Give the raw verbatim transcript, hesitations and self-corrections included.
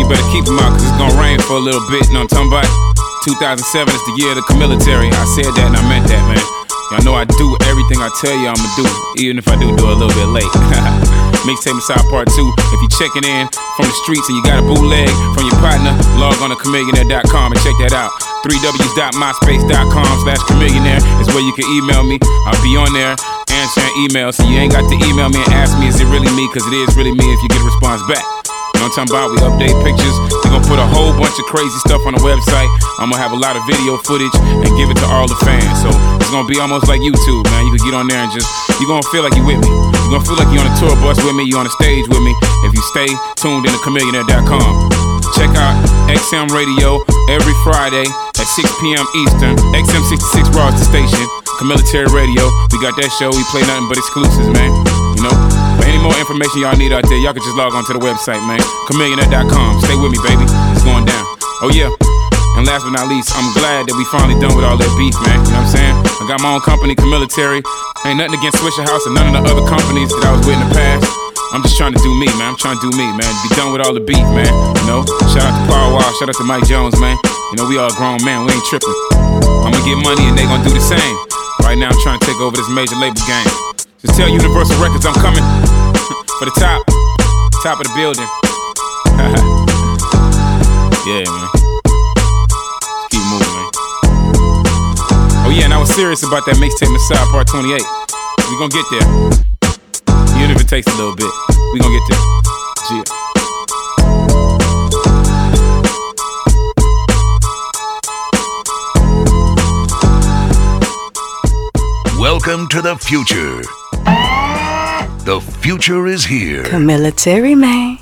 better keep them out, cause it's gonna rain for a little bit, you know what I'm talking about? two thousand seven is the year of the military. I said that and I meant that, man. Y'all know I do everything I tell you I'ma do, even if I do do it a little bit late. Mixtape Messiah Part two. If you're checking in from the streets and you got a bootleg from your partner, log on to chamillionaire dot com and check that out. three w dot myspace dot com slash chamillionaire is where you can email me. I'll be on there answering emails, so you ain't got to email me and ask me, is it really me? Cause it is really me if you get a response back. You know what I'm talking about? We update pictures. We're gonna put a whole bunch of crazy stuff on the website. I'm gonna have a lot of video footage and give it to all the fans. So it's gonna be almost like YouTube, man. You can get on there and just, you're gonna feel like you're with me. You're gonna feel like you're on a tour bus with me, you're on a stage with me, if you stay tuned in to chamillionaire dot com. Check out X M Radio every Friday at six p.m. Eastern. X M sixty-six Raw is the station. Military Radio, we got that show. We play nothing but exclusives, man. You know, for any more information y'all need out there, y'all can just log on to the website, man. chamillionaire dot com. Stay with me, baby. It's going down. Oh yeah. And last but not least, I'm glad that we finally done with all that beef, man. You know what I'm saying? I got my own company, Camilitary. Ain't nothing against Swisher House and none of the other companies that I was with in the past. I'm just trying to do me, man. I'm trying to do me, man. Be done with all the beef, man. You know? Shout out to Power Wall. Shout out to Mike Jones, man. You know, we all grown, man. We ain't tripping. I'm gonna get money and they gonna do the same. Right now I'm trying to take over this major label game. Just tell Universal Records I'm coming for the top, top of the building. Yeah, man. Just keep moving, man. Oh yeah, and I was serious about that Mixtape Messiah Part twenty-eight. We gonna get there. Even if it takes a little bit, we gonna get there. Yeah. Welcome to the future. The future is here. Military man.